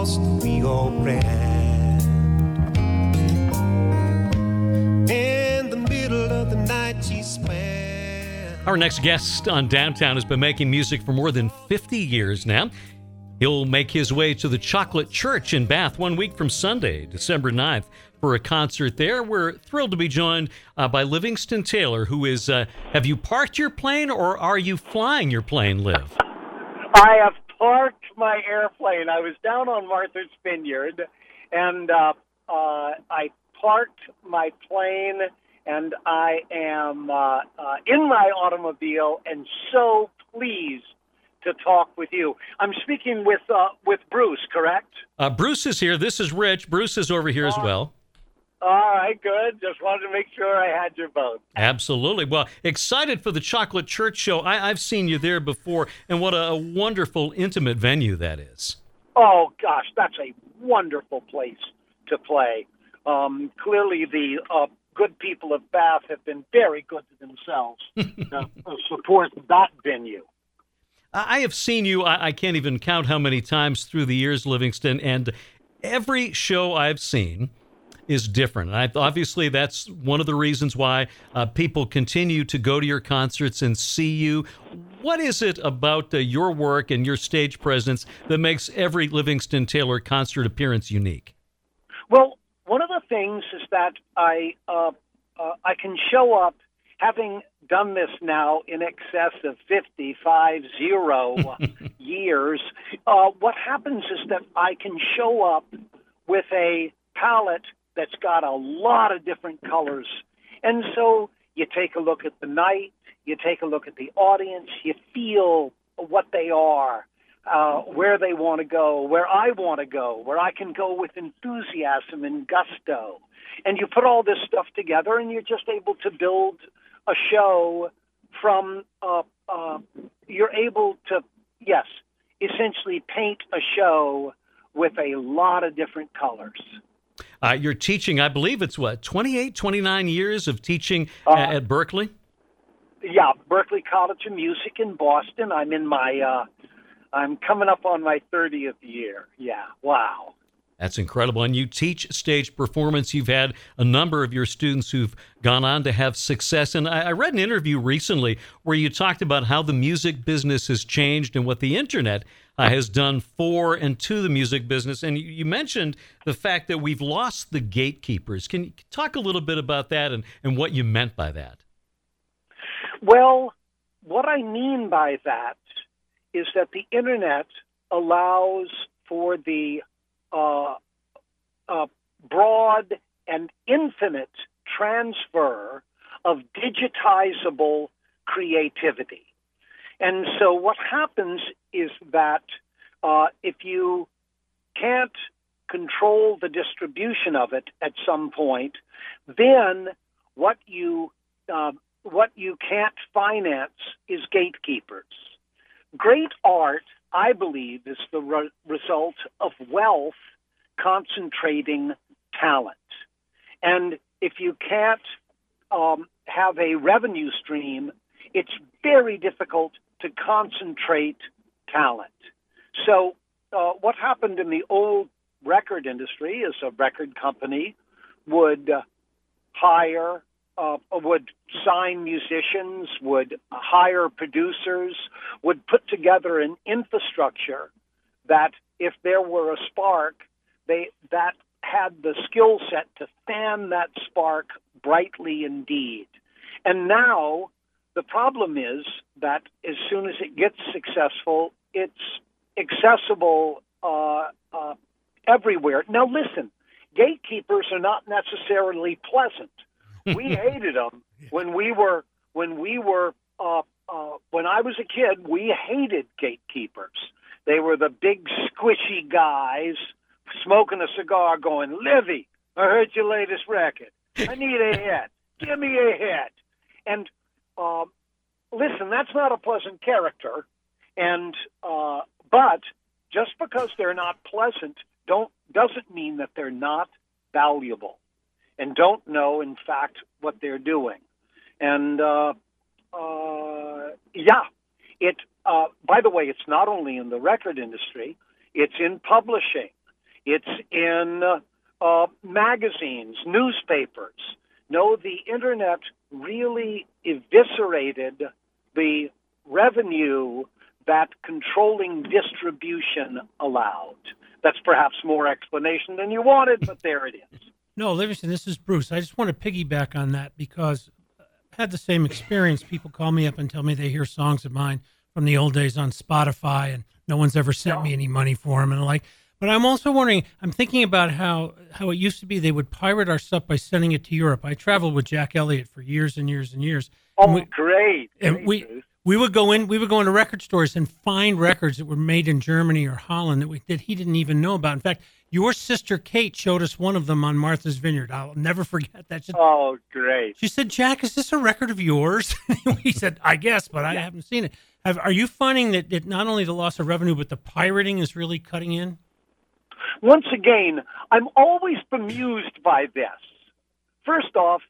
across the Rio Grande. In the middle of the night she swam. Our next guest on Downtown has been making music for more than 50 years now. He'll make his way to the Chocolate Church in Bath 1 week from Sunday, December 9th, for a concert there. We're thrilled to be joined by Livingston Taylor, who is, have you parked your plane or are you flying your plane, Liv? I have parked my airplane. I was down on Martha's Vineyard, and I parked my plane, and I am in my automobile and so pleased to talk with you. I'm speaking with Bruce, correct? Bruce is here. This is Rich. Bruce is over here as well. All right, good. Just wanted to make sure I had your vote. Absolutely. Well, excited for the Chocolate Church show. I've seen you there before, and what a wonderful, intimate venue that is. Oh, gosh, that's a wonderful place to play. Clearly, the good people of Bath have been very good to themselves to support that venue. I have seen you, I can't even count how many times through the years, Livingston, and every show I've seen is different. And obviously, that's one of the reasons why people continue to go to your concerts and see you. What is it about your work and your stage presence that makes every Livingston Taylor concert appearance unique? Well, one of the things is that I can show up, having done this now in excess of 50 years. What happens is that I can show up with a palette that's got a lot of different colors. And so you take a look at the night, you take a look at the audience, you feel what they are, where they want to go, where I want to go, where I can go with enthusiasm and gusto. And you put all this stuff together and you're just able to build a show from, you're able to, yes, essentially paint a show with a lot of different colors. You're teaching, I believe it's 28, 29 years of teaching at Berklee? Yeah, Berklee College of Music in Boston. I'm in my, I'm coming up on my 30th year. Yeah, wow. That's incredible. And you teach stage performance. You've had a number of your students who've gone on to have success. And I read an interview recently where you talked about how the music business has changed and what the internet has done for and to the music business. And you mentioned the fact that we've lost the gatekeepers. Can you talk a little bit about that and what you meant by that? Well, what I mean by that is that the internet allows for the broad and infinite transfer of digitizable creativity. And so what happens is that if you can't control the distribution of it at some point, then what you can't finance is gatekeepers. Great art, I believe, is the result of wealth concentrating talent. And if you can't have a revenue stream, it's very difficult to concentrate talent. So what happened in the old record industry is a record company would would sign musicians, would hire producers, would put together an infrastructure that if there were a spark, that had the skill set to fan that spark brightly indeed. And now the problem is that as soon as it gets successful, it's accessible everywhere. Now listen, gatekeepers are not necessarily pleasant. We hated them when I was a kid. We hated gatekeepers. They were the big squishy guys smoking a cigar going, "Livy, I heard your latest record. I need a hit. Give me a hit." And listen, that's not a pleasant character. And but just because they're not pleasant doesn't mean that they're not valuable and don't know, in fact, what they're doing. And by the way, it's not only in the record industry, it's in publishing, It's in magazines, newspapers. No, the internet really eviscerated the revenue that controlling distribution allowed. That's perhaps more explanation than you wanted, but there it is. No, Livingston, this is Bruce. I just want to piggyback on that because I had the same experience. People call me up and tell me they hear songs of mine from the old days on Spotify, and no one's ever sent me any money for them. And like, but I'm also wondering, I'm thinking about how it used to be they would pirate our stuff by sending it to Europe. I traveled with Jack Elliott for years and years and years. Oh, great. And we would go into record stores and find records that were made in Germany or Holland that he didn't even know about. In fact, your sister Kate showed us one of them on Martha's Vineyard. I'll never forget that. Oh, great. She said, "Jack, is this a record of yours?" We said, "I guess, but I haven't seen it." Are you finding that not only the loss of revenue, but the pirating is really cutting in? Once again, I'm always bemused by this. First off,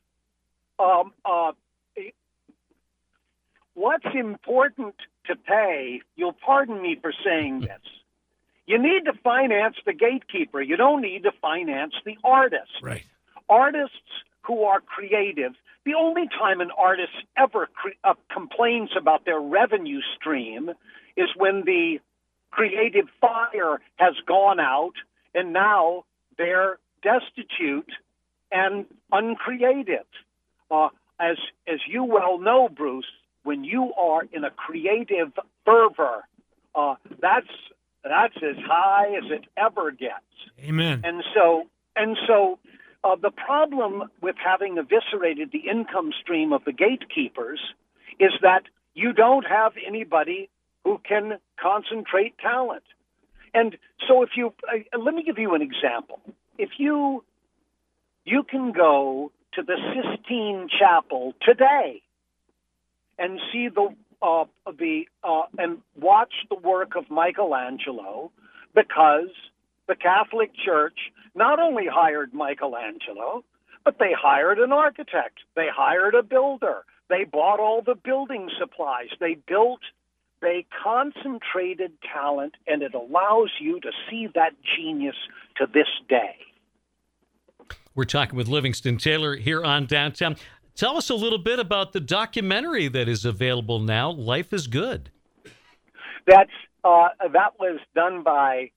what's important to pay, you'll pardon me for saying this, you need to finance the gatekeeper. You don't need to finance the artist. Right. Artists who are creative, the only time an artist ever complains about their revenue stream is when the creative fire has gone out and now they're destitute and uncreative. As you well know, Bruce, when you are in a creative fervor, that's as high as it ever gets. Amen. And so the problem with having eviscerated the income stream of the gatekeepers is that you don't have anybody who can concentrate talent. And so let me give you an example. If you can go to the Sistine Chapel today and see and watch the work of Michelangelo, because the Catholic Church not only hired Michelangelo, but they hired an architect, they hired a builder, they bought all the building supplies, they concentrated talent, and it allows you to see that genius to this day. We're talking with Livingston Taylor here on Downtown. Tell us a little bit about the documentary that is available now, Life is Good. That was done by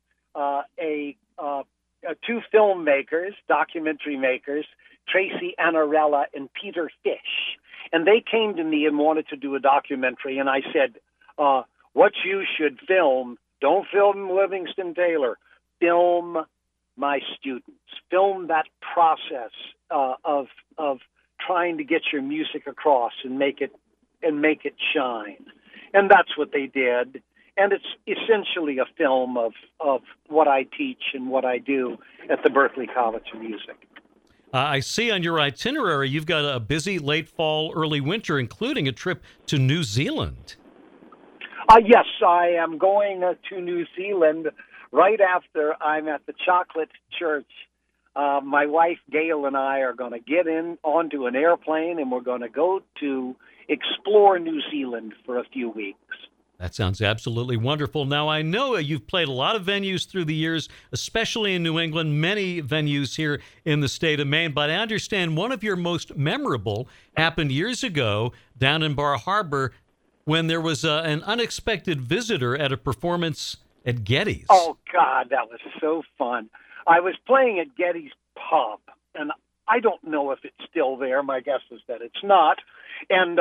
two filmmakers, documentary makers, Tracy Annarella and Peter Fish. And they came to me and wanted to do a documentary, and I said, what you should film, don't film Livingston Taylor, film my students, film that process of trying to get your music across and make it shine. And that's what they did. And it's essentially a film of what I teach and what I do at the Berklee College of Music. I see on your itinerary you've got a busy late fall, early winter, including a trip to New Zealand. Yes, I am going to New Zealand right after I'm at the Chocolate Church. My wife, Gail, and I are going to get onto an airplane, and we're going to go to explore New Zealand for a few weeks. That sounds absolutely wonderful. Now, I know you've played a lot of venues through the years, especially in New England, many venues here in the state of Maine, but I understand one of your most memorable happened years ago down in Bar Harbor when there was an unexpected visitor at a performance at Getty's. Oh, God, that was so fun. I was playing at Getty's Pub, and I don't know if it's still there. My guess is that it's not. And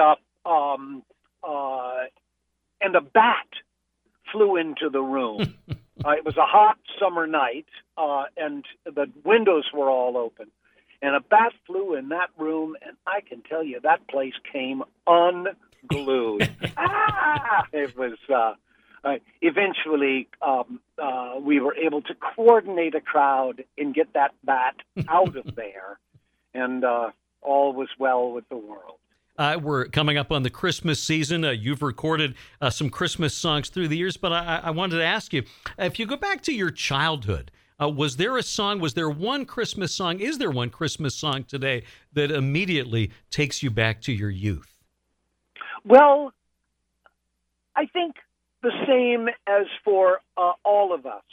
a bat flew into the room. It was a hot summer night, and the windows were all open. And a bat flew in that room, and I can tell you that place came unglued. It was... eventually, we were able to coordinate a crowd and get that bat out of there, and all was well with the world. We're coming up on the Christmas season. You've recorded some Christmas songs through the years, but I wanted to ask you, if you go back to your childhood, was there one Christmas song, is there one Christmas song today that immediately takes you back to your youth? Well, I think the same as for all of us,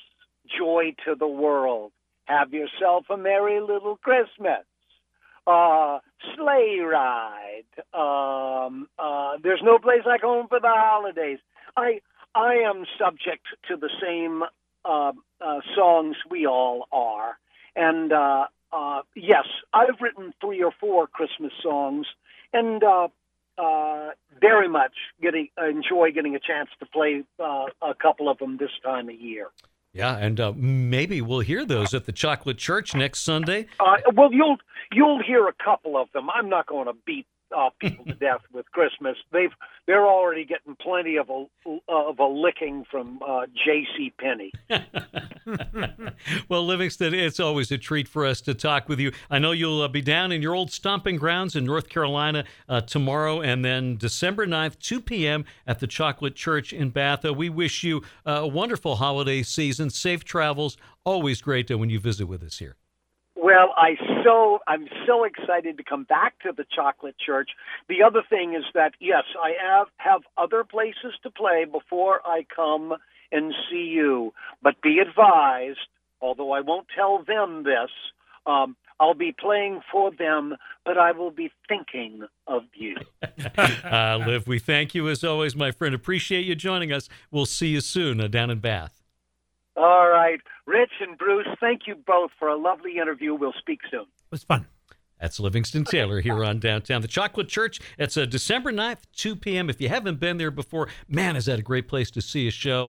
joy to the world. Have yourself a merry little Christmas. Sleigh ride. There's no place like home for the holidays. I am subject to the same songs we all are. And yes, I've written 3 or 4 Christmas songs, and very much enjoy getting a chance to play a couple of them this time of year. Yeah, and maybe we'll hear those at the Chocolate Church next Sunday. Well, you'll hear a couple of them. I'm not going to beat people to death with Christmas. They're already getting plenty of a licking from J.C. Penney. Well, Livingston, it's always a treat for us to talk with you. I know you'll be down in your old stomping grounds in North Carolina tomorrow, and then December 9th, 2 p.m. at the Chocolate Church in Bath. We wish you a wonderful holiday season, safe travels. Always great when you visit with us here. Well, I'm so excited to come back to the Chocolate Church. The other thing is that, yes, I have other places to play before I come and see you. But be advised, although I won't tell them this, I'll be playing for them, but I will be thinking of you. Liv, we thank you as always, my friend. Appreciate you joining us. We'll see you soon down in Bath. All right. Rich and Bruce, thank you both for a lovely interview. We'll speak soon. It was fun. That's Livingston Taylor here on Downtown. The Chocolate Church, it's December 9th, 2 p.m. If you haven't been there before, man, is that a great place to see a show.